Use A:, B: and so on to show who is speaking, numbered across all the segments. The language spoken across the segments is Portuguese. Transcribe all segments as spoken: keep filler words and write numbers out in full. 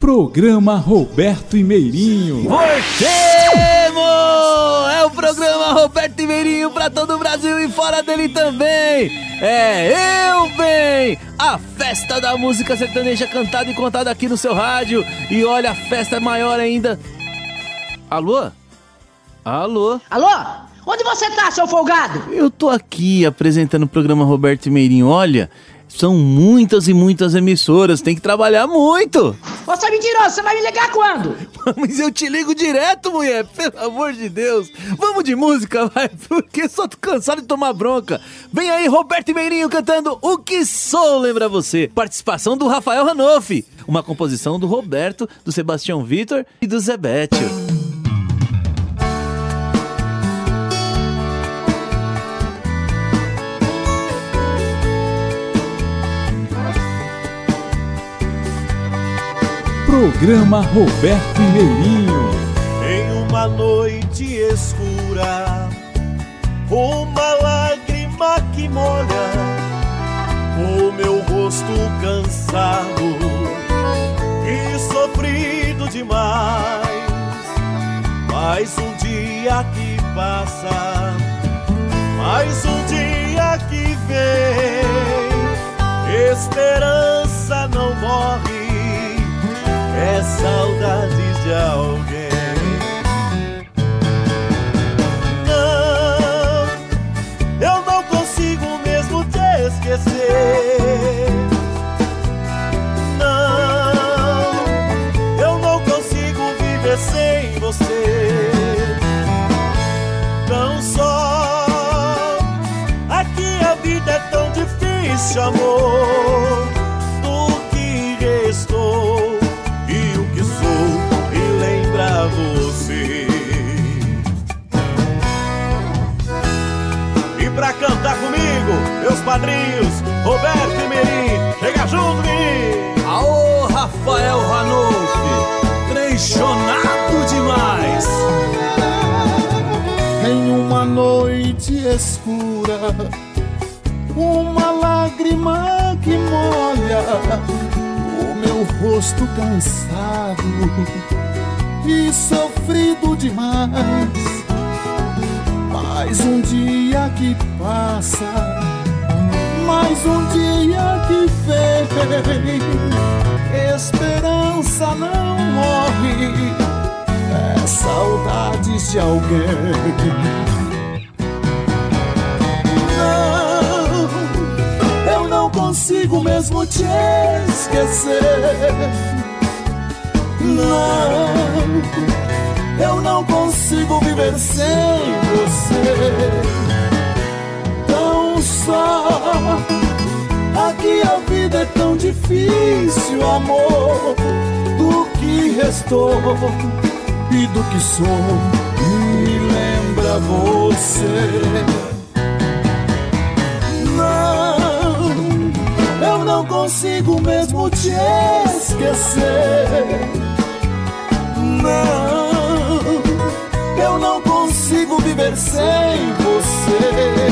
A: Programa Roberto e Meirinho.
B: Voltemos! É o programa Roberto e Meirinho pra todo o Brasil e fora dele também. É Eu Bem, a festa da música sertaneja cantada e contada aqui no seu rádio. E olha, a festa é maior ainda. Alô? Alô?
C: Alô? Onde você tá, seu folgado?
B: Eu tô aqui apresentando o programa Roberto e Meirinho. Olha, são muitas e muitas emissoras, tem que trabalhar muito.
C: Você é mentiroso, você vai me ligar quando?
B: Mas eu te ligo direto, mulher, pelo amor de Deus. Vamos de música, vai, porque só tô cansado de tomar bronca. Vem aí, Roberto e Meirinho cantando O Que Sou, lembra você? Participação do Rafael Ranoff. Uma composição do Roberto, do Sebastião Vitor e do Zé Bétio.
A: Programa Roberto e Meirinho.
D: Em uma noite escura, uma lágrima que molha o meu rosto cansado e sofrido demais. Mais um dia que passa, mais um dia que vem, esperança não morre, é saudade de alguém. Não, eu não consigo mesmo te esquecer. Não, eu não consigo viver sem você. Não só aqui a vida é tão difícil, amor. Do que restou você. E pra cantar comigo, meus padrinhos, Roberto e Meirinho, chega junto, menino.
B: Aô, Rafael Ranoff, trechonado demais.
E: Em uma noite escura, uma lágrima que molha o meu rosto cansado e sofrido demais. Mais um dia que passa, mais um dia que vem, esperança não morre, é saudades de alguém. Não, eu não consigo mesmo te esquecer. Não, eu não consigo viver sem você. Tão só, aqui a vida é tão difícil, amor. Do que restou e do que sou, me lembra você. Não, eu não consigo mesmo te esquecer. Não, eu não consigo viver sem você.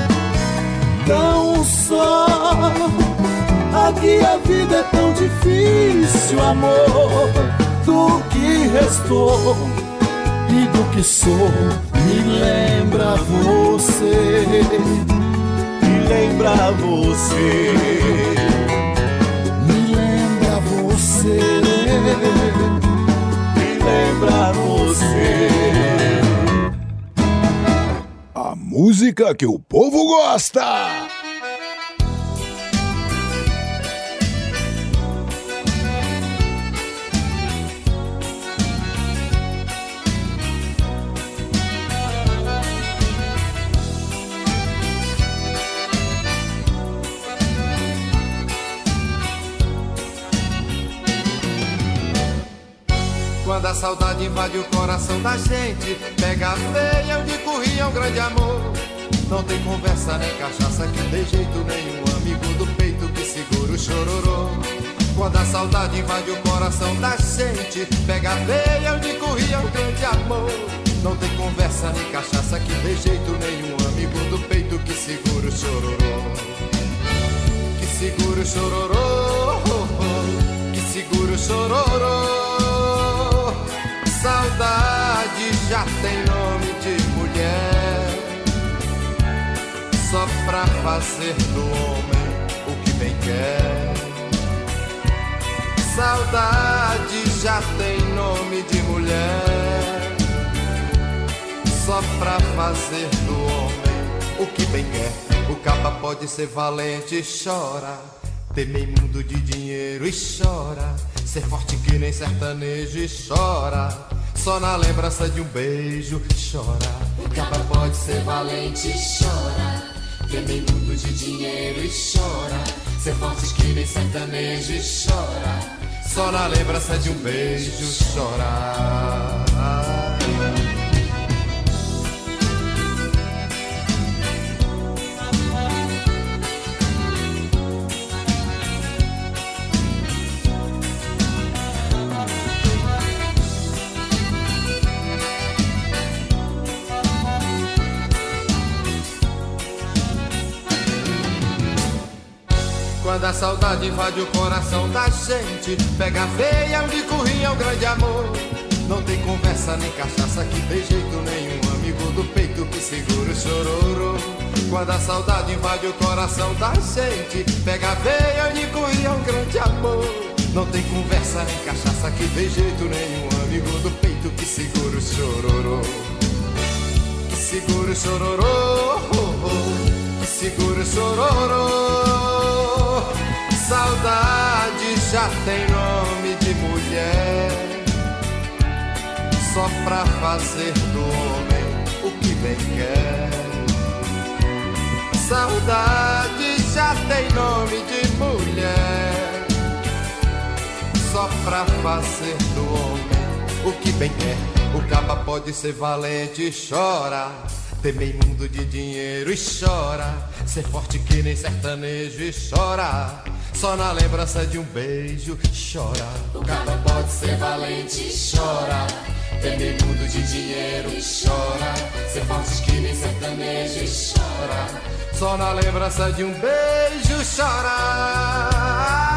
E: Tão só, aqui a vida é tão difícil, amor. Do que restou e do que sou, me lembra você.
D: Me lembra você.
E: Me lembra você.
D: Lembra você.
F: A música que o povo gosta.
G: Quando a saudade invade o coração da gente, pega a veia onde corria um grande amor. Não tem conversa nem cachaça que dê jeito nenhum, amigo do peito que segura o chororô. Quando a saudade invade o coração da gente, pega a veia onde corria um grande amor. Não tem conversa nem cachaça que dê jeito nenhum, amigo do peito que segura o chororô. Que segura o chororô, que segura o chororô. já tem nome de mulher, só pra fazer do homem o que bem quer. Saudade já tem nome de mulher, só pra fazer do homem o que bem quer. O caba pode ser valente e chora, temer mundo de dinheiro e chora, ser forte que nem sertanejo e chora, só na lembrança de um beijo chora.
H: O caba pode ser valente e chora, temer mundo de dinheiro e chora, ser forte que nem sertanejo e chora,
G: só na lembrança de um beijo chora. Quando a saudade invade o coração da gente, pega feia onde corria o grande amor. Não tem conversa nem cachaça que dê jeito nenhum, amigo do peito que segura o chororô. Quando a saudade invade o coração da gente, pega feia onde corria o grande amor. Não tem conversa nem cachaça que dê jeito nenhum, amigo do peito que segura o chororô. Que segura o chororô, que segura o chororô. Saudade já tem nome de mulher, só pra fazer do homem o que bem quer. Saudade já tem nome de mulher, só pra fazer do homem o que bem quer. O caba pode ser valente e chora, temer mundo de dinheiro e chora, ser forte que nem sertanejo e chora, só na lembrança de um beijo chora.
H: O caba pode ser valente e chora, temer mundo de dinheiro e chora, ser forte que nem sertanejo e chora,
G: só na lembrança de um beijo chora.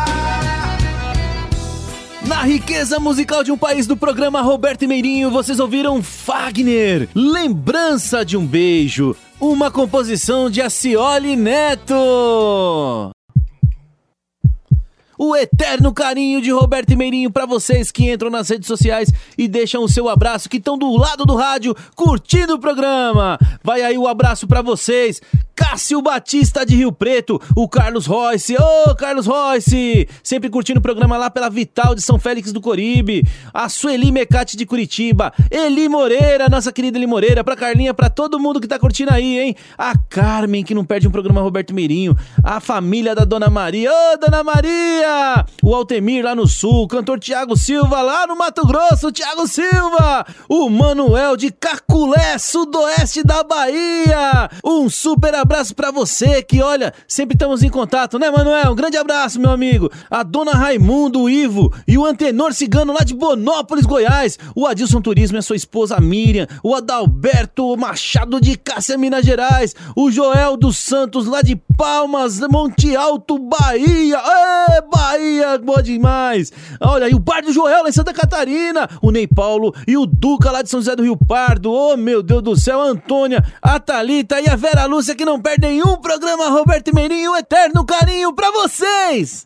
B: Na riqueza musical de um país do programa Roberto e Meirinho, vocês ouviram Fagner, Lembrança de um Beijo, uma composição de Acioli Neto. O eterno carinho de Roberto e Meirinho pra vocês que entram nas redes sociais e deixam o seu abraço, que estão do lado do rádio curtindo o programa. Vai aí o abraço pra vocês. Cássio Batista de Rio Preto, o Carlos Royce, ô oh, Carlos Royce, sempre curtindo o programa lá pela Vital de São Félix do Coribe, a Sueli Mecate de Curitiba, Eli Moreira, nossa querida Eli Moreira, pra Carlinha, pra todo mundo que tá curtindo aí, hein, a Carmen, que não perde um programa Roberto Meirinho, a família da Dona Maria, ô oh, Dona Maria, o Altemir lá no Sul, o cantor Thiago Silva lá no Mato Grosso, Thiago Silva, o Manuel de Caculé, sudoeste da Bahia, um super abraço pra você que, olha, sempre estamos em contato, né, Manuel? Um grande abraço, meu amigo. A Dona Raimundo, o Ivo e o Antenor Cigano lá de Bonópolis, Goiás. O Adilson Turismo e a sua esposa Miriam. O Adalberto Machado de Cássia, Minas Gerais. O Joel dos Santos lá de Palmas, Monte Alto, Bahia. Ê, Bahia, boa demais. Olha aí, o Bar do Joel lá em Santa Catarina. O Ney Paulo e o Duca lá de São José do Rio Pardo. Oh, meu Deus do céu, a Antônia, a Thalita e a Vera Lúcia que não perdem um programa Roberto e Meirinho, um eterno carinho pra vocês!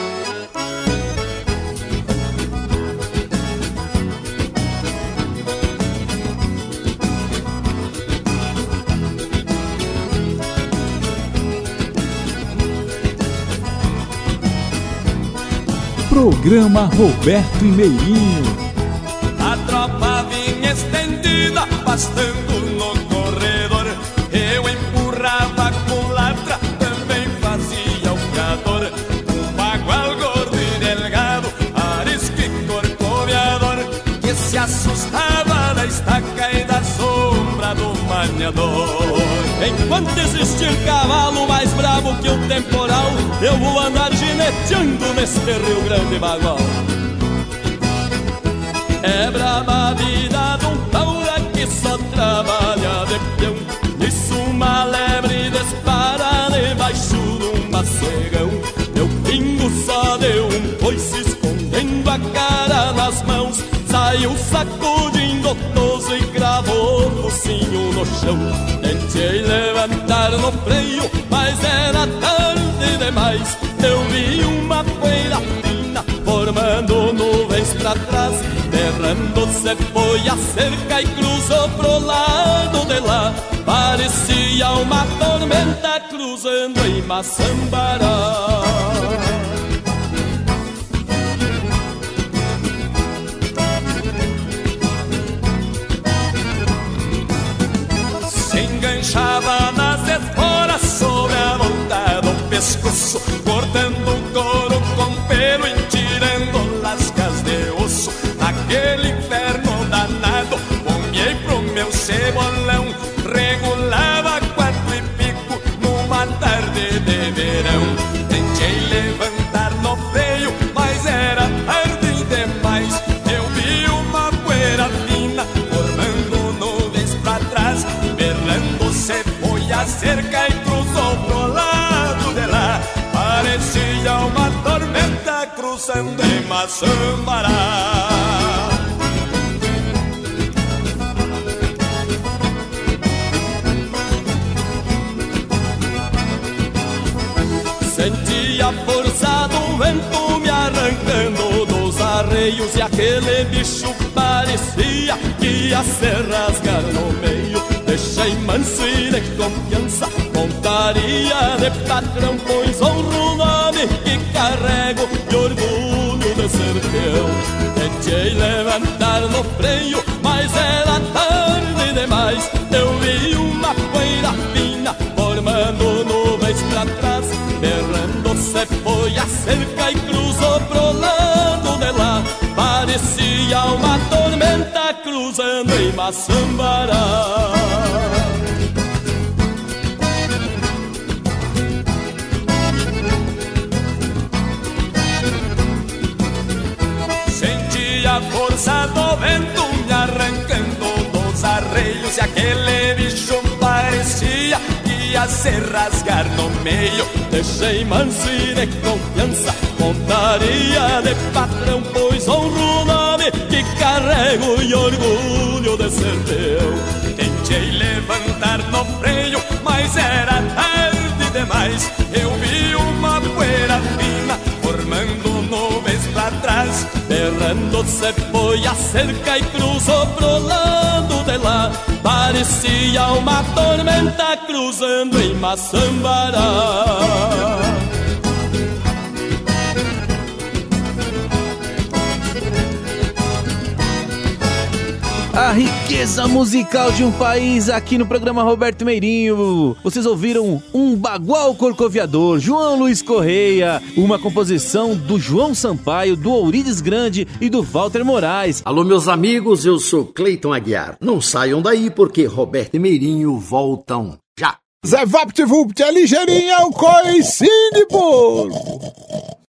A: Programa Roberto e Meirinho.
I: A tropa vinha estendida, pastando no corredor. Eu empurrava com latra, também fazia o cador. Um bagual gordo e delgado, arisco e corcoveador, que se assustava da estaca e da sombra do maniador. Enquanto existir cavalo mais bravo que o temporal, eu vou andar gineteando neste Rio Grande bagual. É brava a vida de um taura que só trabalha de peão. Nisso uma lebre dispara debaixo de um macegão. Meu pingo só deu um coice escondendo a cara nas mãos. Saiu sacudindo toso e mansinho no chão. Tentei levantar no freio, mas era tarde demais. Eu vi uma poeira fina formando nuvens pra trás. Derrando-se foi a cerca e cruzou pro lado de lá. Parecia uma tormenta cruzando em Maçambará. Se enganchava nas esporas sobre a volta do pescoço, cortando o couro com pelo e tirando lascas de osso. Naquele inferno danado, ponhei pro meu cebolão, regulava quatro e pico numa tarde de verão. Tentei levantar no freio, mas era tarde demais. Eu vi uma poeira fina formando nuvens pra trás. Berrando-se foi a cerca e cruzou pro lado de lá. Parecia uma tormenta cruzando em Maçambará. Senti a força do vento me arrancando dos arreios, e aquele bicho parecia que ia se rasgar no meio. Deixei manso e de confiança, montaria de patrão, pois honro o nome que carrego e orgulho de ser teu. Tentei levantar no freio, mas era tarde demais. Eu vi uma poeira fina formando nuvens pra trás. Berrando-se foi a cerca e cruzou pro lado de lá. Parecia uma tormenta cruzando em Maçambará. Senti a força do vento me arrancando dos arreios, e aquele bicho parecia que ia se rasgar no meio. Deixei manso e de confiança, montaria de patrão, pois honro o nome que carrego e orgulho de ser teu. Tentei levantar no freio, mas era tarde demais. Eu vi uma poeira fina formando nuvens pra trás. Berrando-se foi a cerca e cruzou pro lado de lá. Parecia uma tormenta cruzando em Maçambará.
B: A riqueza musical de um país aqui no programa Roberto Meirinho. Vocês ouviram Um Bagual Corcoviador, João Luiz Correia, uma composição do João Sampaio, do Ourides Grande e do Walter Moraes.
J: Alô, meus amigos, eu sou Cleiton Aguiar. Não saiam daí porque Roberto e Meirinho voltam já.
F: Zé Vapt-Vupt é ligeirinho, é o coicinho de bolo.